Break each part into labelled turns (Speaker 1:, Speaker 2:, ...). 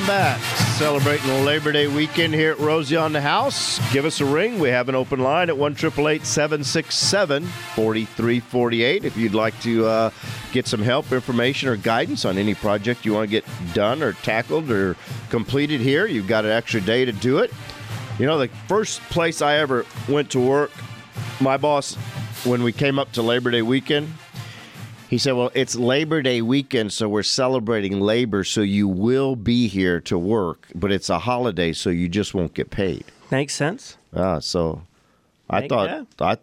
Speaker 1: back. Celebrating Labor Day weekend here at Rosie on the House. Give us a ring. We have an open line at 1-888-767-4348 if you'd like to get some help, information, or guidance on any project you want to get done or tackled or completed here. You've got an extra day to do it. You know, the first place I ever went to work, my boss, when we came up to Labor Day weekend, he said, well, it's Labor Day weekend, so we're celebrating labor, so you will be here to work, but it's a holiday, so you just won't get paid.
Speaker 2: Makes sense.
Speaker 1: So I thought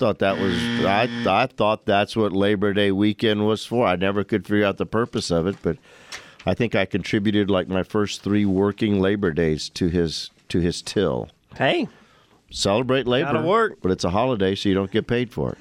Speaker 1: that's what Labor Day weekend was for. I never could figure out the purpose of it, but I think I contributed like my first 3 working Labor Days to his till.
Speaker 2: Hey.
Speaker 1: Celebrate labor,
Speaker 2: Gotta work.
Speaker 1: But it's a holiday, so you don't get paid for it.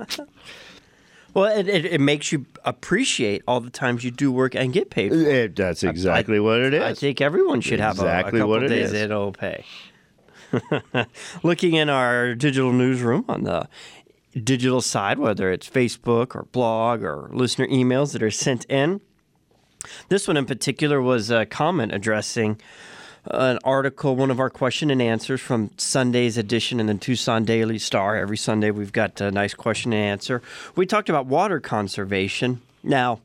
Speaker 2: Well, it makes you appreciate all the times you do work and get paid for it.
Speaker 1: That's exactly what it is.
Speaker 2: I think everyone should have a couple days they don't pay. Looking in our digital newsroom on the digital side, whether it's Facebook or blog or listener emails that are sent in, this one in particular was a comment addressing an article, one of our question and answers from Sunday's edition in the Tucson Daily Star. Every Sunday we've got a nice question and answer. We talked about water conservation. Now,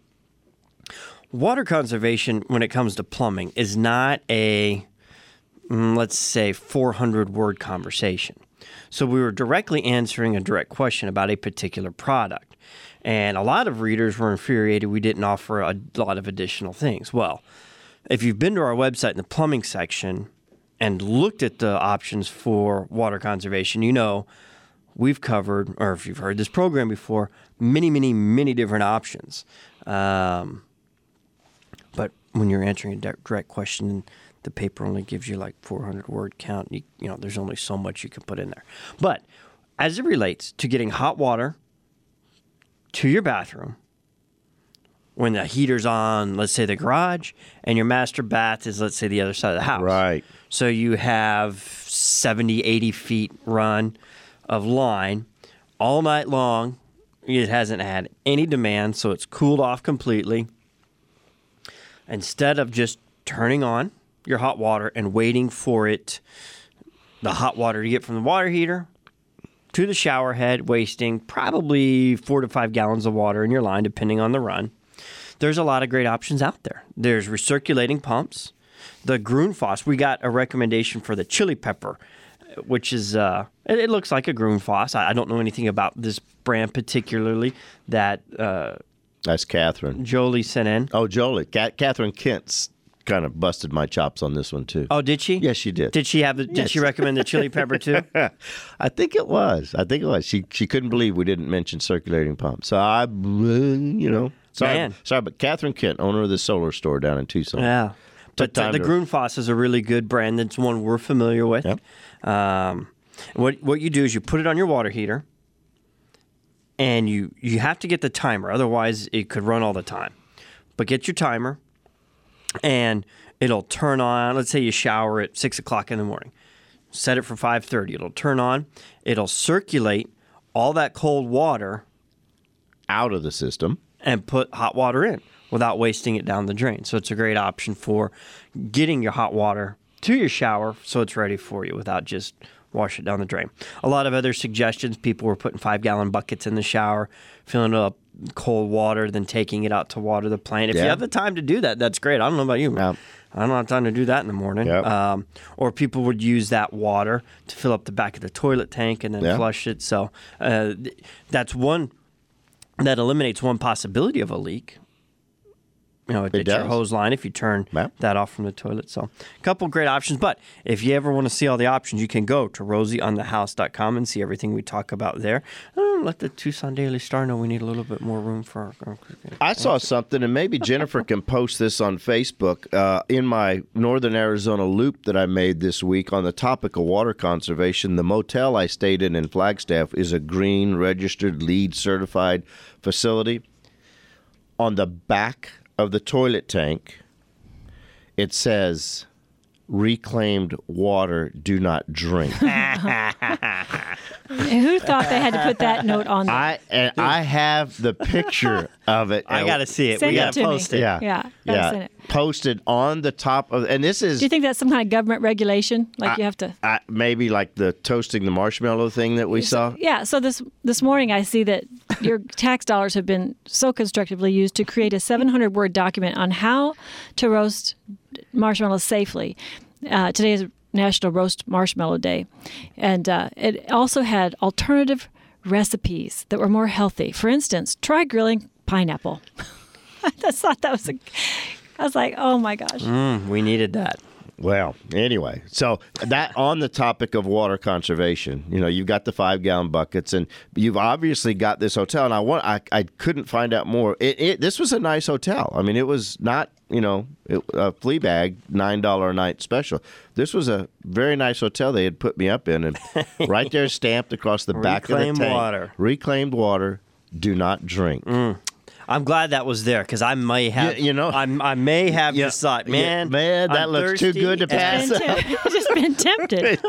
Speaker 2: water conservation when it comes to plumbing is not a, let's say, 400-word conversation. So we were directly answering a direct question about a particular product. And a lot of readers were infuriated we didn't offer a lot of additional things. Well, if you've been to our website in the plumbing section and looked at the options for water conservation, you know we've covered, or if you've heard this program before, many, many, many different options. But when you're answering a direct question, the paper only gives you like 400-word count. You know, there's only so much you can put in there. But as it relates to getting hot water to your bathroom, when the heater's on, let's say, the garage, and your master bath is, let's say, the other side of the house.
Speaker 1: Right.
Speaker 2: So you have 70, 80 feet run of line all night long. It hasn't had any demand, so it's cooled off completely. Instead of just turning on your hot water and waiting for the hot water to get from the water heater to the shower head, wasting probably 4 to 5 gallons of water in your line, depending on the run. There's a lot of great options out there. There's recirculating pumps. The Grundfos, we got a recommendation for the chili pepper, which is, it looks like a Grundfos. I don't know anything about this brand particularly that
Speaker 1: that's Catherine.
Speaker 2: Jolie sent in.
Speaker 1: Oh, Jolie. Catherine Kent's kind of busted my chops on this one, too.
Speaker 2: Oh, did she?
Speaker 1: Yes, she did.
Speaker 2: Did she recommend the chili pepper, too?
Speaker 1: I think it was. She couldn't believe we didn't mention circulating pumps. So Sorry, but Catherine Kent, owner of the solar store down in Tucson.
Speaker 2: Yeah. But the Grundfos is a really good brand. That's one we're familiar with.
Speaker 1: Yep.
Speaker 2: What you do is you put it on your water heater, and you have to get the timer. Otherwise, it could run all the time. But get your timer, and it'll turn on. Let's say you shower at 6 o'clock in the morning. Set it for 5:30. It'll turn on. It'll circulate all that cold water
Speaker 1: out of the system
Speaker 2: and put hot water in without wasting it down the drain. So it's a great option for getting your hot water to your shower so it's ready for you without just wash it down the drain. A lot of other suggestions, people were putting 5-gallon buckets in the shower, filling up cold water, then taking it out to water the plant. If you have the time to do that, that's great. I don't know about you.
Speaker 1: Yeah.
Speaker 2: I don't have time to do that in the morning.
Speaker 1: Yep.
Speaker 2: Or people would use that water to fill up the back of the toilet tank and then flush it. So that's one. That eliminates one possibility of a leak. You know, it's your hose line if you turn that off from the toilet. So a couple great options. But if you ever want to see all the options, you can go to rosieonthehouse.com and see everything we talk about there. Let the Tucson Daily Star know we need a little bit more room for our
Speaker 1: I saw something, and maybe Jennifer can post this on Facebook, in my Northern Arizona loop that I made this week on the topic of water conservation. The motel I stayed in Flagstaff is a green, registered, LEED certified facility. On the back of the toilet tank, it says, reclaimed water, do not drink.
Speaker 3: Who thought they had to put that note on there?
Speaker 1: I have the picture of it.
Speaker 2: I got to see it.
Speaker 3: Send
Speaker 2: We
Speaker 3: it
Speaker 2: got to
Speaker 3: to
Speaker 2: post
Speaker 3: me.
Speaker 2: it.
Speaker 3: Gotta send it.
Speaker 1: Posted on the top of, and this is.
Speaker 3: Do you think that's some kind of government regulation? Like you have to.
Speaker 1: Maybe like the toasting the marshmallow thing that we saw.
Speaker 3: Yeah. So this morning I see that your tax dollars have been so constructively used to create a 700-word document on how to roast marshmallows safely. Today is National Roast Marshmallow Day. And it also had alternative recipes that were more healthy. For instance, try grilling pineapple. I just thought that was I was like, oh my gosh.
Speaker 2: We needed that.
Speaker 1: Well, anyway, so that on the topic of water conservation, you've got the 5-gallon buckets, and you've obviously got this hotel. And I couldn't find out more. This was a nice hotel. I mean, it was not a flea bag $9 a night special. This was a very nice hotel they had put me up in, and right there stamped across the back of the tank.
Speaker 2: Reclaimed water.
Speaker 1: Reclaimed water. Do not drink.
Speaker 2: I'm glad that was there because I may have, I may have just thought, man,
Speaker 1: that
Speaker 2: I'm
Speaker 1: looks too good to pass up.
Speaker 3: Just been tempted.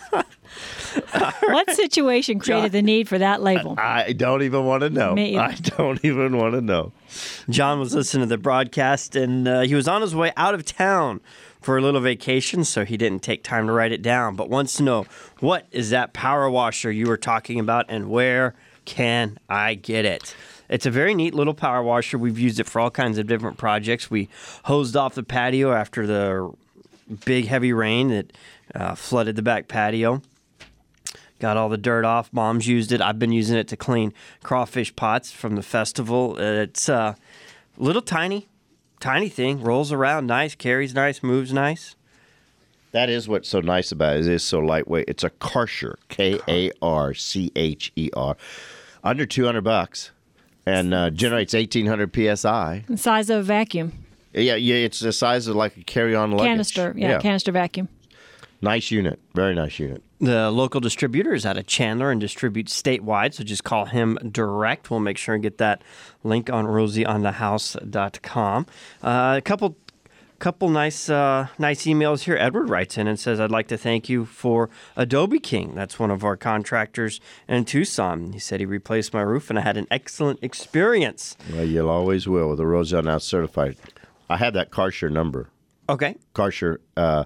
Speaker 3: What situation created the need for that label?
Speaker 1: I don't even want to know.
Speaker 3: Me either.
Speaker 1: I don't even want to know.
Speaker 2: John was listening to the broadcast, and he was on his way out of town for a little vacation, so he didn't take time to write it down, but wants to know, what is that power washer you were talking about, and where can I get it? It's a very neat little power washer. We've used it for all kinds of different projects. We hosed off the patio after the big, heavy rain that flooded the back patio. Got all the dirt off. Mom's used it. I've been using it to clean crawfish pots from the festival. It's a little tiny thing. Rolls around nice, carries nice, moves nice.
Speaker 1: That is what's so nice about it. It is so lightweight. It's a Karcher, Karcher, under $200, and generates 1,800 psi.
Speaker 3: The size of a vacuum.
Speaker 1: Yeah, it's the size of like a carry-on luggage.
Speaker 3: Canister vacuum.
Speaker 1: Nice unit. Very nice unit.
Speaker 2: The local distributor is out of Chandler and distributes statewide, so just call him direct. We'll make sure and get that link on rosieonthehouse.com. A couple nice emails here. Edward writes in and says, I'd like to thank you for Adobe King. That's one of our contractors in Tucson. He said he replaced my roof, and I had an excellent experience.
Speaker 1: Well, you always will with a Rosie on the House certified. I have that Karcher number.
Speaker 2: Okay.
Speaker 1: Karcher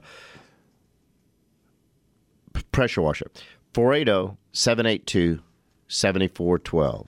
Speaker 1: pressure washer. 480-782-7412.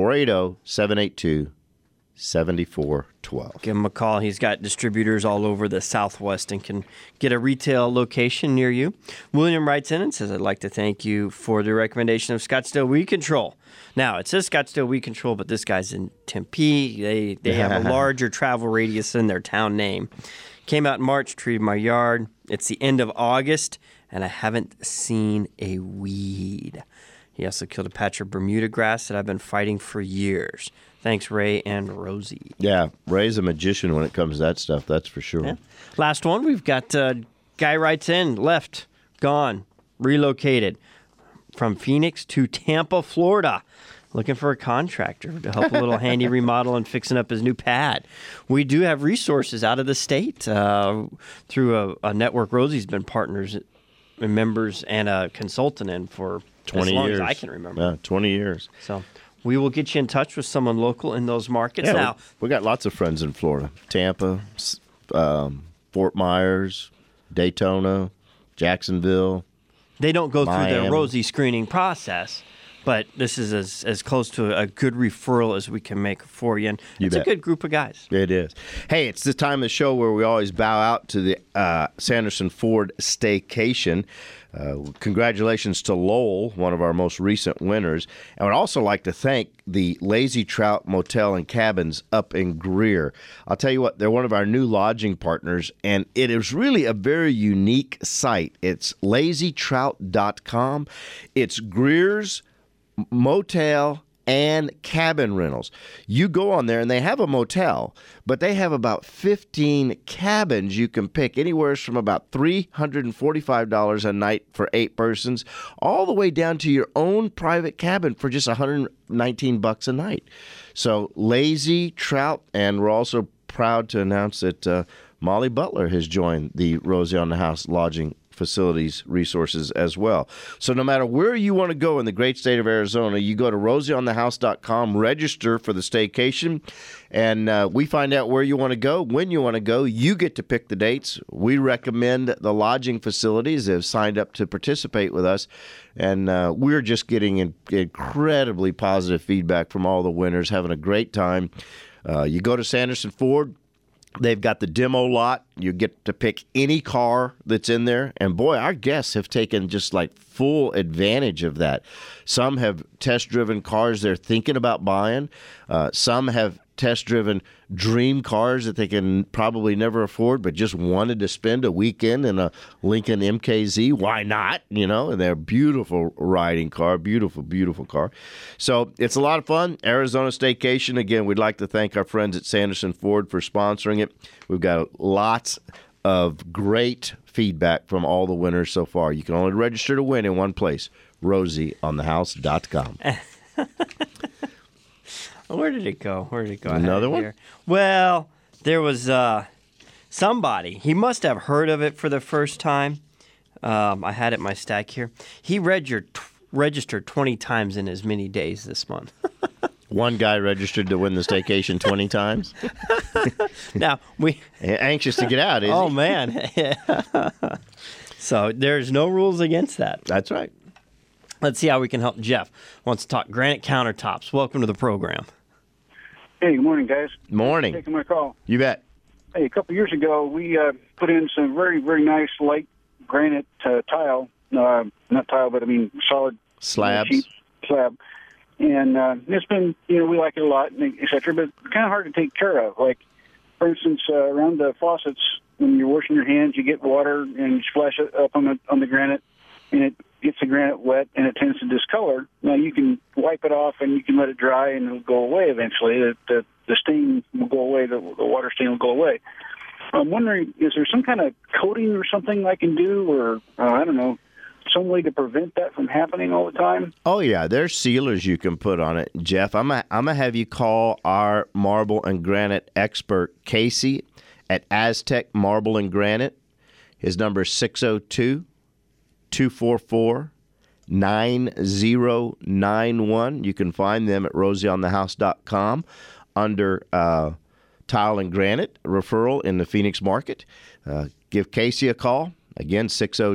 Speaker 1: 480-782-7412.
Speaker 2: Give him a call. He's got distributors all over the Southwest and can get a retail location near you. William writes in and says, I'd like to thank you for the recommendation of Scottsdale Weed Control. Now, it says Scottsdale Weed Control, but this guy's in Tempe. They have a larger travel radius in their town name. Came out in March, treated my yard. It's the end of August, and I haven't seen a weed. He also killed a patch of Bermuda grass that I've been fighting for years. Thanks, Ray and Rosie.
Speaker 1: Yeah, Ray's a magician when it comes to that stuff, that's for sure.
Speaker 2: Yeah. Last one, we've got guy writes in, left, gone, relocated from Phoenix to Tampa, Florida. Looking for a contractor to help a little handy remodel and fixing up his new pad. We do have resources out of the state through a network Rosie's been partners and members and a consultant in for
Speaker 1: 20
Speaker 2: as long
Speaker 1: years.
Speaker 2: as I can remember.
Speaker 1: Yeah, 20 years.
Speaker 2: So we will get you in touch with someone local in those markets.
Speaker 1: Yeah,
Speaker 2: now,
Speaker 1: we got lots of friends in Florida. Tampa, Fort Myers, Daytona, Jacksonville.
Speaker 2: they don't go through
Speaker 1: Miami.
Speaker 2: the Rosie screening process, but this is as close to a good referral as we can make for you. And it's a
Speaker 1: bet.
Speaker 2: good group of guys.
Speaker 1: It is. Hey, it's the time of the show where we always bow out to the Sanderson Ford Staycation. Congratulations to Lowell, one of our most recent winners. And I'd also like to thank the Lazy Trout Motel and Cabins up in Greer. I'll tell you what, they're one of our new lodging partners, and it is really a very unique site. It's lazytrout.com. It's Greer's motel and cabin rentals. You go on there and they have a motel, but they have about 15 cabins you can pick, anywhere from about $345 a night for 8 persons, all the way down to your own private cabin for just $119 a night. So Lazy Trout, and we're also proud to announce that Molly Butler has joined the Rosie on the House lodging facilities resources as well. So no matter where you want to go in the great state of Arizona, you go to rosieonthehouse.com, register for the staycation, and we find out where you want to go, when you want to go. You get to pick the dates. We recommend the lodging facilities that have signed up to participate with us, and we're just getting incredibly positive feedback from all the winners, having a great time. You go to Sanderson Ford. They've got the demo lot. You get to pick any car that's in there. And boy, our guests have taken just like full advantage of that. Some have test-driven cars they're thinking about buying. Some have test-driven dream cars that they can probably never afford, but just wanted to spend a weekend in a Lincoln MKZ. Why not? You know, and they're a beautiful riding car, beautiful, beautiful car. So it's a lot of fun. Arizona Staycation. Again, we'd like to thank our friends at Sanderson Ford for sponsoring it. We've got lots of great feedback from all the winners so far. You can only register to win in one place, rosieonthehouse.com.
Speaker 2: Where did it go?
Speaker 1: Another one?
Speaker 2: Here. Well, there was somebody. He must have heard of it for the first time. I had it in my stack here. He registered 20 times in as many days this month.
Speaker 1: One guy registered to win the staycation 20 times.
Speaker 2: Now,
Speaker 1: anxious to get out, is
Speaker 2: Oh,
Speaker 1: he?
Speaker 2: man. So there's no rules against that.
Speaker 1: That's right.
Speaker 2: Let's see how we can help. Jeff wants to talk granite countertops. Welcome to the program.
Speaker 4: Hey, good morning, guys.
Speaker 1: Morning.
Speaker 4: Taking my call.
Speaker 1: You bet.
Speaker 4: Hey, a couple years ago, we put in some very, very nice light granite tile. Not tile, but I mean solid
Speaker 1: Slabs.
Speaker 4: sheet slab. And it's been, we like it a lot, et cetera, but kind of hard to take care of. Like, for instance, around the faucets, when you're washing your hands, you get water and you splash it up on the granite, and it gets the granite wet and it tends to discolor. Now you can wipe it off and you can let it dry and it'll go away eventually. The stain will go away, the water stain will go away. I'm wondering, is there some kind of coating or something I can do, or I don't know, some way to prevent that from happening all the time?
Speaker 1: Oh, yeah. There's sealers you can put on it, Jeff. I'm gonna have you call our marble and granite expert, Casey, at Aztec Marble and Granite. His number is 602-244-9091. You can find them at rosieonthehouse.com under Tile and Granite Referral in the Phoenix market. Give Casey a call. Again,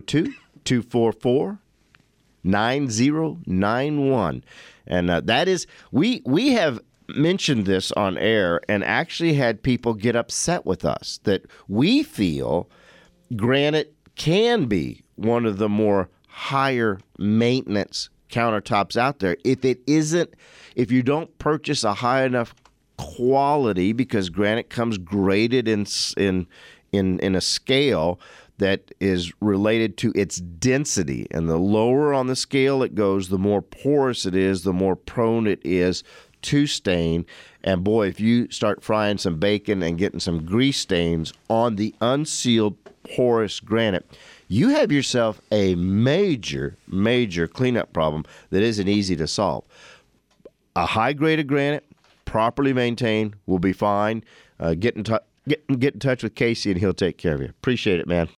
Speaker 1: 602-244-9091. And that is, we have mentioned this on air and actually had people get upset with us that we feel granite can be one of the more higher maintenance countertops out there if you don't purchase a high enough quality, because granite comes graded in a scale that is related to its density, and the lower on the scale it goes, the more porous it is, the more prone it is to stain. And boy, if you start frying some bacon and getting some grease stains on the unsealed porous granite, you have yourself a major, major cleanup problem that isn't easy to solve. A high-graded granite, properly maintained, will be fine. Get in touch with Casey, and he'll take care of you. Appreciate it, man.